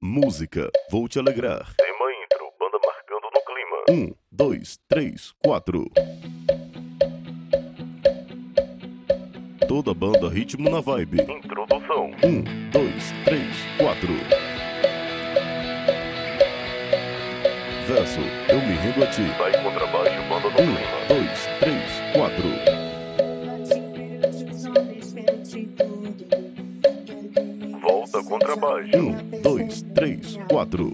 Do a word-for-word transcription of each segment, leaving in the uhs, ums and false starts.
Música, vou te alegrar. Tema intro, banda marcando no clima. Um, dois, três, quatro. Toda banda, ritmo na vibe. Introdução. Um, dois, três, quatro. Verso, eu me rendo a ti. Sai contrabaixo, banda no Um, clima. dois, três, quatro. Volta contrabaixo. Um, dois, três, quatro.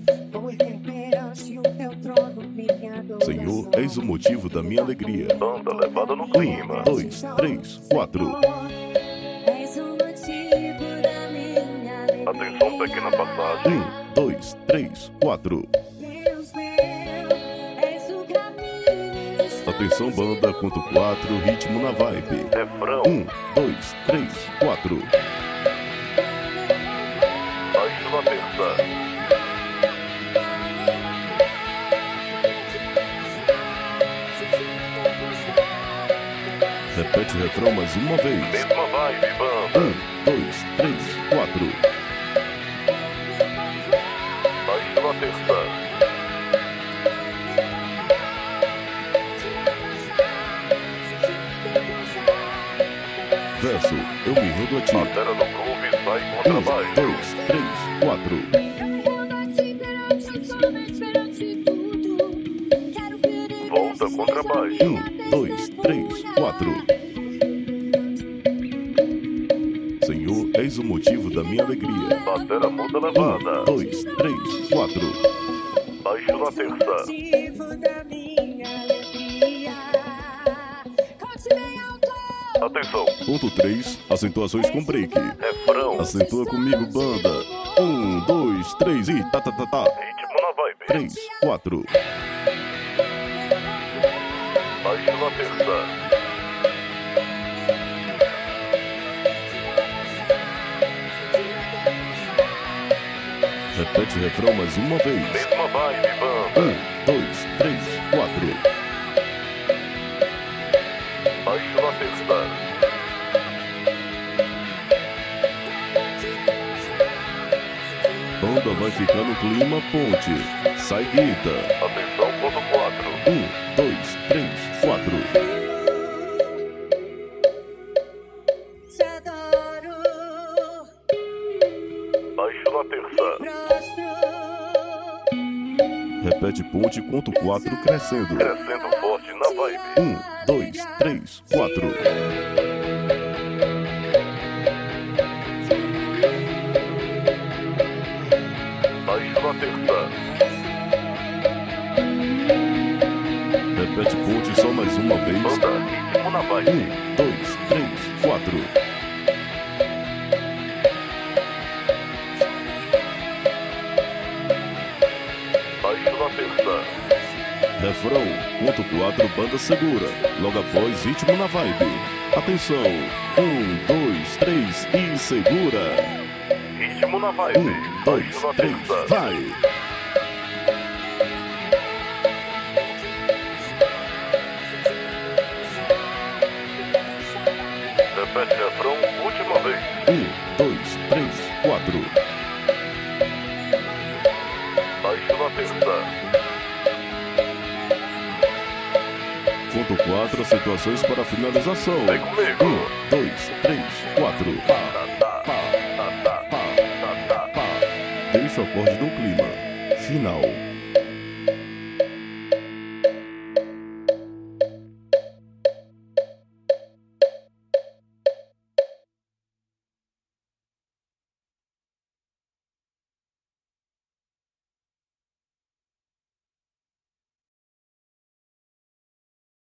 Senhor, és o motivo da minha alegria. Banda levada no clima. Um, dois, três, quatro. Atenção, pequena passagem. Um, dois, três, quatro. Atenção, banda, conto quatro, ritmo na vibe. Refrão. Um, dois, três, quatro. Baixo na terça. Repete o refrão mais uma vez. Mesma vibe, banda. Um, dois, três, quatro. Baixo na terça. Verso, eu me rendo a ti. Batera no groove, sai Um, contrabaixo. dois, três, quatro. Volta contrabaixo. Um, dois, três, quatro. Senhor, és o motivo da minha alegria. Batera muda Um, levada. dois, três, quatro. Baixo na terça. Atenção. Ponto três, acentuações com break. Refrão. Acentua comigo, banda. Um, dois, três e tá, tá, tá, tá. Ritmo na vibe. Três, quatro. Baixo na terça. Repete o refrão mais uma vez. Mesma vibe, banda. Um, dois, três, quatro. Baixo na terça. Banda vai ficar no clima, ponte. Sai, guita. Atenção, ponto quatro. Um, dois, três, quatro. Baixo na terça. Repete ponte, conto quatro, crescendo. Crescendo forte na vibe. Um, dois, três, quatro. Baixo na terça. Repete ponte só mais uma vez. Banda, ritmo na vibe. Um, dois, três, quatro. Baixo na terça. Refrão, ponto quatro, banda segura. Logo após, ritmo na vibe. Atenção. Um, dois, três e segura. Ritmo na vibe. Um, dois, Baixo na três, terça. vai. Repete refrão, última vez. Um, dois, três, quatro. Baixo na terça. Ponto quatro, situações para finalização. Vem comigo. Um, dois, três, quatro. Pá, Tá, tá, pá, tá, tá, pá, tá, tá. pá. Deixa o acorde no clima. Final.